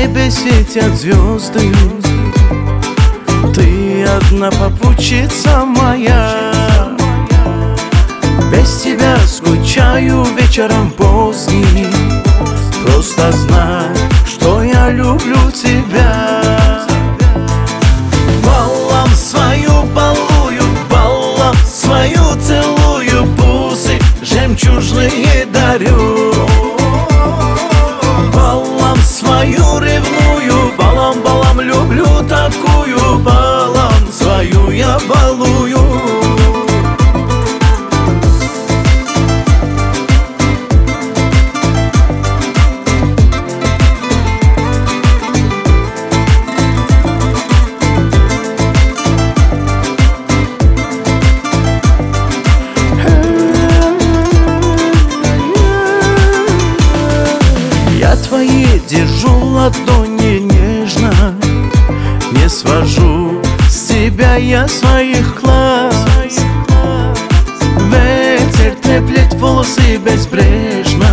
небе светят звезды, ты одна попутчица моя. Без тебя скучаю вечером поздним. Просто знай, что я люблю тебя. Баллам свою балую, баллам свою целую, бусы жемчужные дарю. Баллам свою ревную, балам люблю такую, балам свою я балую. Я твои держу ладони нежно, не свожу с тебя я своих глаз. Ветер треплет волосы безбрежно,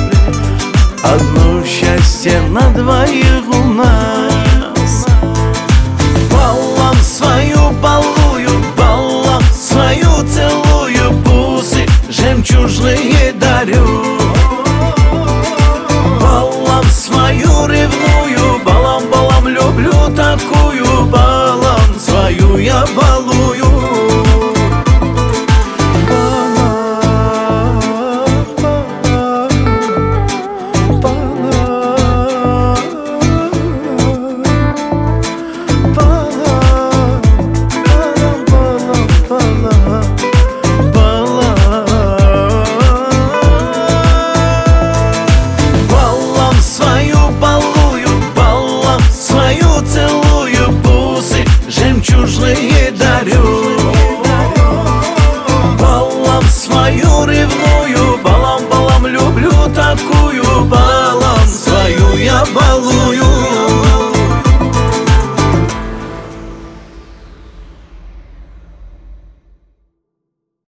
одно счастье на двоих у нас. Баллам свою балую, баллам свою целую, бусы жемчужные дарю. Баллам свою ревную, балам люблю такую, балам свою я балую.